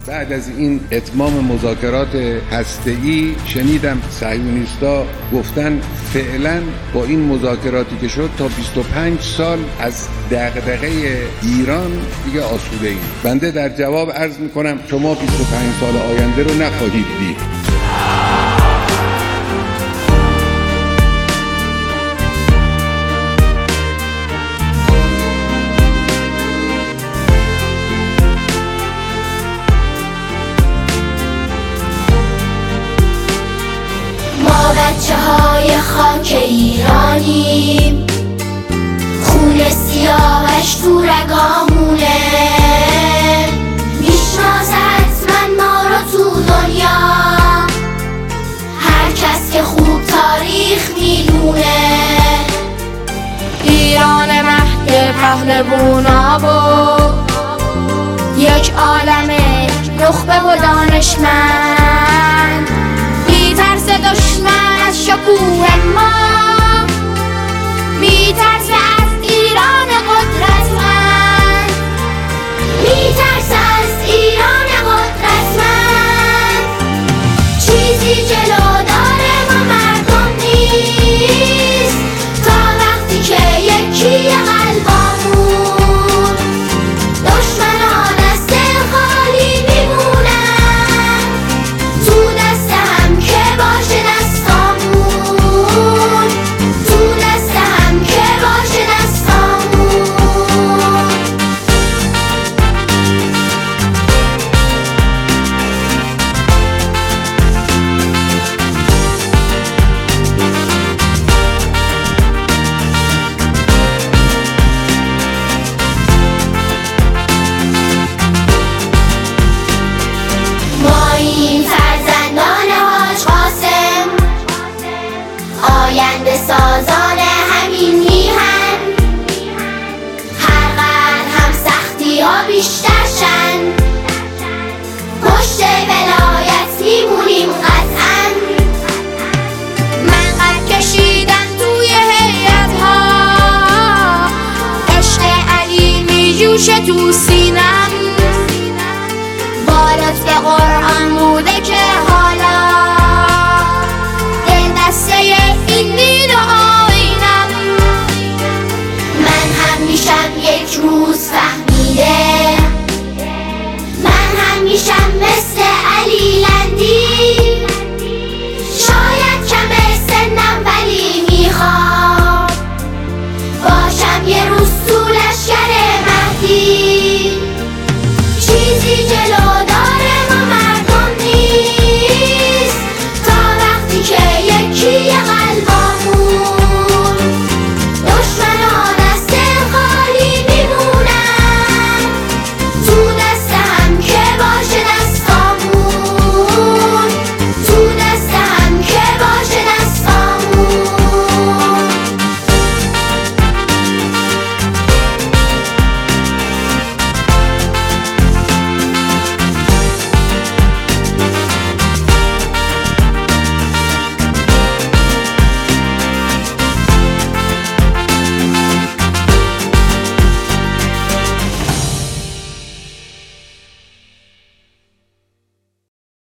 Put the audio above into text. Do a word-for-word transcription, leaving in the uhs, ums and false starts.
بعد از این اتمام مذاکرات هسته‌ای شنیدم صهیونیست‌ها گفتن فعلا با این مذاکراتی که شد تا بیست و پنج سال از دغدغه ایران دیگه آسوده ایم. بنده در جواب عرض میکنم شما بیست و پنج سال آینده رو نخواهید دید. بچه های خاک ایرانیم، خون سیاهش تو رگامونه، میشناسه حتما ما رو تو دنیا، هر کس که خوب تاریخ میدونه. ایران مهد پهلوونا و یک عالم نخبه و دانشمند، میترس دشمن از شکوه ما، میترس از ایران قدرتمند، میترس از ایران قدرتمند. چیزی جلو داره ما مردم نیست، تا وقتی که یکی قلبامون دشمنان از دل خالی میمونن، تو دست هم که باشه دستامون، تو دست هم که باشه دستامون. ما این فرزندان حاج قاسم، آینده سازان همین میهن، هر قدر هم سختی ها بیشتر شن، پشت ولایت میمونیم قطعا. من قد کشیدم توی هیئت ها، عشق علی میجوشه تو